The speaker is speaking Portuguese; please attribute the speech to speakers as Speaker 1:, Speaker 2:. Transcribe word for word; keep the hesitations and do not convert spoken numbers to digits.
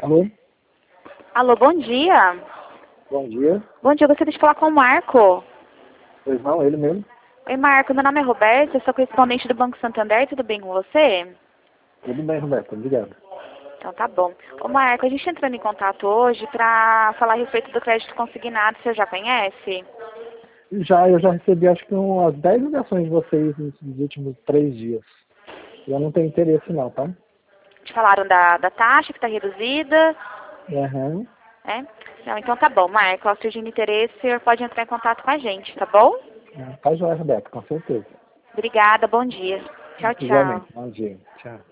Speaker 1: Alô?
Speaker 2: Alô, bom dia.
Speaker 1: Bom dia.
Speaker 2: Bom dia, eu gostaria de falar com o Marco.
Speaker 1: Pois não, ele mesmo.
Speaker 2: Oi, Marco, meu nome é Roberto, eu sou correspondente do Banco Santander, tudo bem com você?
Speaker 1: Tudo bem, Roberto, obrigado.
Speaker 2: Então tá bom. Ô Marco, a gente entrando em contato hoje para falar a respeito do crédito consignado, você já conhece?
Speaker 1: Já, eu já recebi acho que umas dez ligações de vocês nos últimos três dias. Eu não tenho interesse não, tá?
Speaker 2: Te falaram da, da taxa que está reduzida,
Speaker 1: Aham.
Speaker 2: né? Não, então tá bom, Marco, ao surgir interesse, o senhor pode entrar em contato com a gente, tá bom?
Speaker 1: Tá joia, Roberto, com certeza.
Speaker 2: Obrigada, bom dia. Tchau, tchau.
Speaker 1: Igualmente, bom dia. Tchau.